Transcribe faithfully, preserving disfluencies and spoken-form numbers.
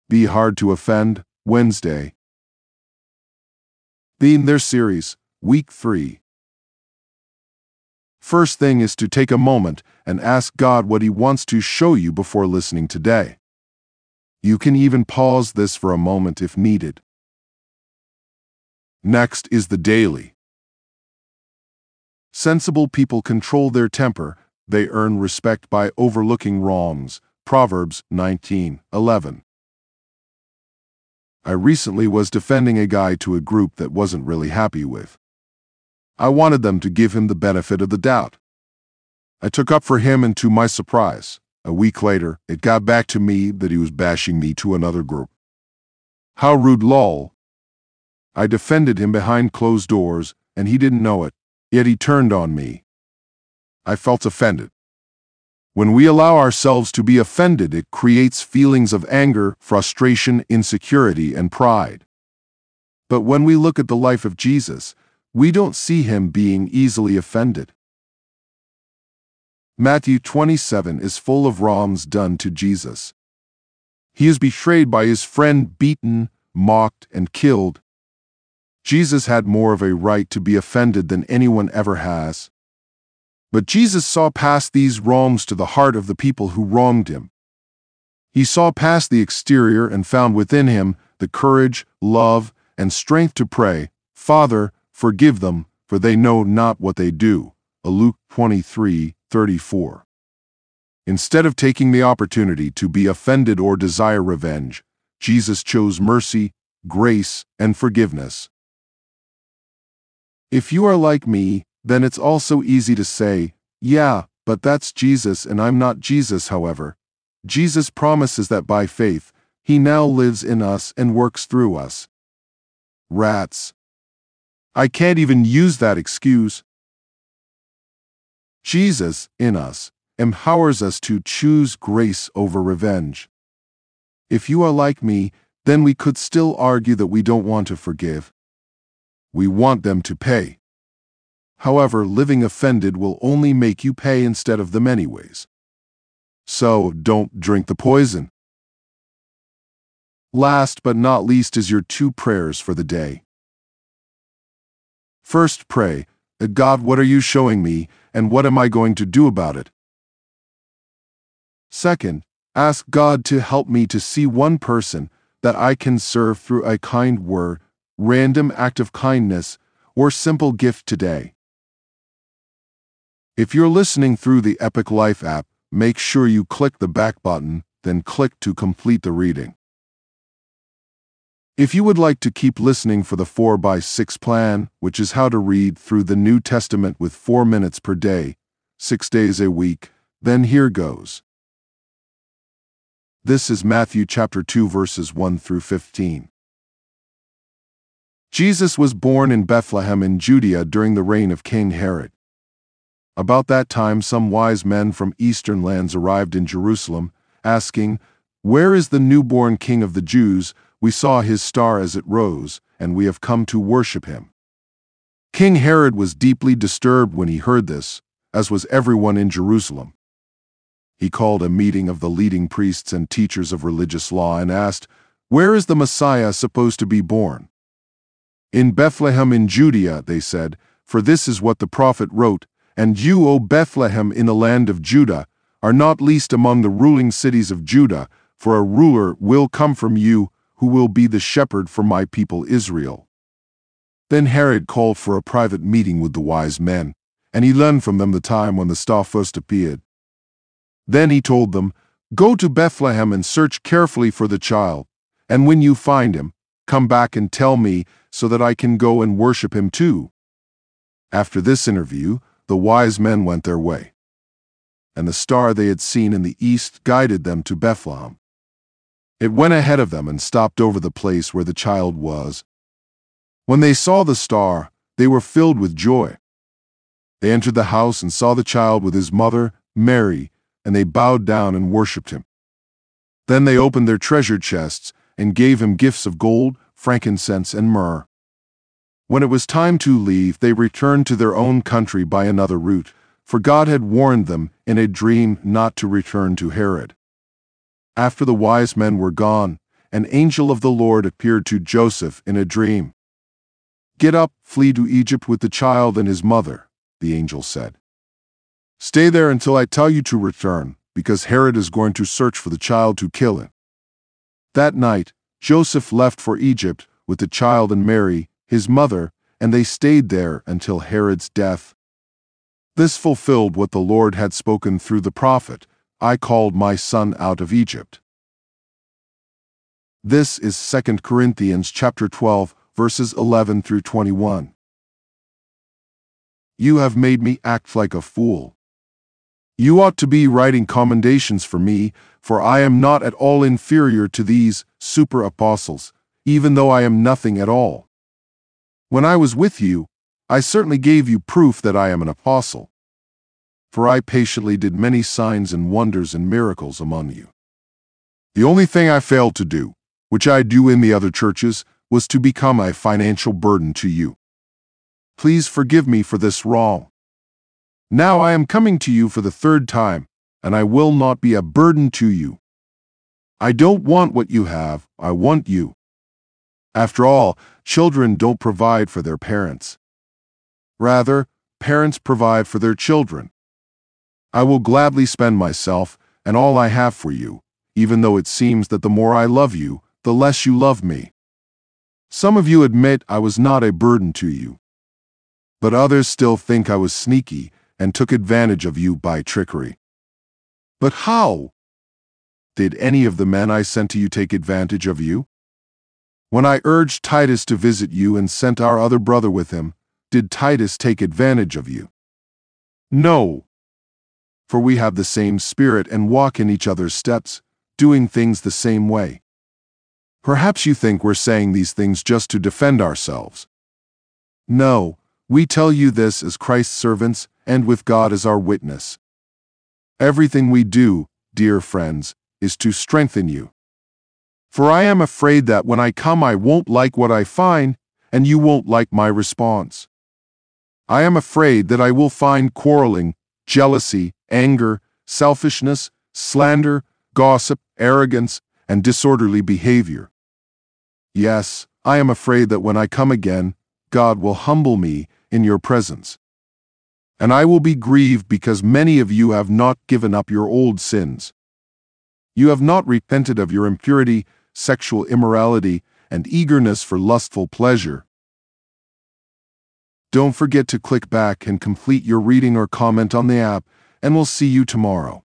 Be Hard to Offend, Wednesday. Theme their series, Week three. First thing is to take a moment and ask God what He wants to show you before listening today. You can even pause this for a moment if needed. Next is the daily. Sensible people control their temper. They earn respect by overlooking wrongs. Proverbs nineteen eleven. I recently was defending a guy to a group that wasn't really happy with. I wanted them to give him the benefit of the doubt. I took up for him, and to my surprise, a week later, it got back to me that he was bashing me to another group. How rude, lol. I defended him behind closed doors, and he didn't know it, yet he turned on me. I felt offended. When we allow ourselves to be offended, it creates feelings of anger, frustration, insecurity, and pride. But when we look at the life of Jesus, we don't see him being easily offended. Matthew twenty-seven is full of wrongs done to Jesus. He is betrayed by his friend, beaten, mocked, and killed. Jesus had more of a right to be offended than anyone ever has. But Jesus saw past these wrongs to the heart of the people who wronged him. He saw past the exterior and found within him the courage, love, and strength to pray, "Father, forgive them, for they know not what they do." Luke twenty-three thirty-four. Instead of taking the opportunity to be offended or desire revenge, Jesus chose mercy, grace, and forgiveness. If you are like me, then it's also easy to say, "Yeah, but that's Jesus and I'm not Jesus." However, Jesus promises that by faith, he now lives in us and works through us. Rats. I can't even use that excuse. Jesus, in us, empowers us to choose grace over revenge. If you are like me, then we could still argue that we don't want to forgive. We want them to pay. However, living offended will only make you pay instead of them anyways. So, don't drink the poison. Last but not least is your two prayers for the day. First, pray, "God, what are you showing me, and what am I going to do about it?" Second, ask God to help me to see one person that I can serve through a kind word, random act of kindness, or simple gift today. If you're listening through the Epic Life app, make sure you click the back button, then click to complete the reading. If you would like to keep listening for the four by six plan, which is how to read through the New Testament with four minutes per day, six days a week, then here goes. This is Matthew chapter two verses one through fifteen. Jesus was born in Bethlehem in Judea during the reign of King Herod. About that time some wise men from eastern lands arrived in Jerusalem, asking, "Where is the newborn King of the Jews? We saw his star as it rose, and we have come to worship him." King Herod was deeply disturbed when he heard this, as was everyone in Jerusalem. He called a meeting of the leading priests and teachers of religious law and asked, "Where is the Messiah supposed to be born?" "In Bethlehem in Judea," they said, "for this is what the prophet wrote, 'And you, O Bethlehem, in the land of Judah, are not least among the ruling cities of Judah, for a ruler will come from you, who will be the shepherd for my people Israel.'" Then Herod called for a private meeting with the wise men, and he learned from them the time when the star first appeared. Then he told them, "Go to Bethlehem and search carefully for the child, and when you find him, come back and tell me, so that I can go and worship him too." After this interview, the wise men went their way, and the star they had seen in the east guided them to Bethlehem. It went ahead of them and stopped over the place where the child was. When they saw the star, they were filled with joy. They entered the house and saw the child with his mother, Mary, and they bowed down and worshipped him. Then they opened their treasure chests and gave him gifts of gold, frankincense, and myrrh. When it was time to leave, they returned to their own country by another route, for God had warned them in a dream not to return to Herod. After the wise men were gone, an angel of the Lord appeared to Joseph in a dream. "Get up, flee to Egypt with the child and his mother," the angel said. "Stay there until I tell you to return, because Herod is going to search for the child to kill it." That night, Joseph left for Egypt with the child and Mary, his mother, and they stayed there until Herod's death. This fulfilled what the Lord had spoken through the prophet, "I called my son out of Egypt." This is Second Corinthians chapter twelve, verses eleven through twenty-one. You have made me act like a fool. You ought to be writing commendations for me, for I am not at all inferior to these super apostles, even though I am nothing at all. When I was with you, I certainly gave you proof that I am an apostle. For I patiently did many signs and wonders and miracles among you. The only thing I failed to do, which I do in the other churches, was to become a financial burden to you. Please forgive me for this wrong. Now I am coming to you for the third time, and I will not be a burden to you. I don't want what you have, I want you. After all, children don't provide for their parents. Rather, parents provide for their children. I will gladly spend myself and all I have for you, even though it seems that the more I love you, the less you love me. Some of you admit I was not a burden to you, but others still think I was sneaky and took advantage of you by trickery. But how? Did any of the men I sent to you take advantage of you? When I urged Titus to visit you and sent our other brother with him, did Titus take advantage of you? No, for we have the same spirit and walk in each other's steps, doing things the same way. Perhaps you think we're saying these things just to defend ourselves. No, we tell you this as Christ's servants and with God as our witness. Everything we do, dear friends, is to strengthen you. For I am afraid that when I come I won't like what I find, and you won't like my response. I am afraid that I will find quarreling, jealousy, anger, selfishness, slander, gossip, arrogance, and disorderly behavior. Yes, I am afraid that when I come again, God will humble me in your presence. And I will be grieved because many of you have not given up your old sins. You have not repented of your impurity, sexual immorality, and eagerness for lustful pleasure. Don't forget to click back and complete your reading or comment on the app, and we'll see you tomorrow.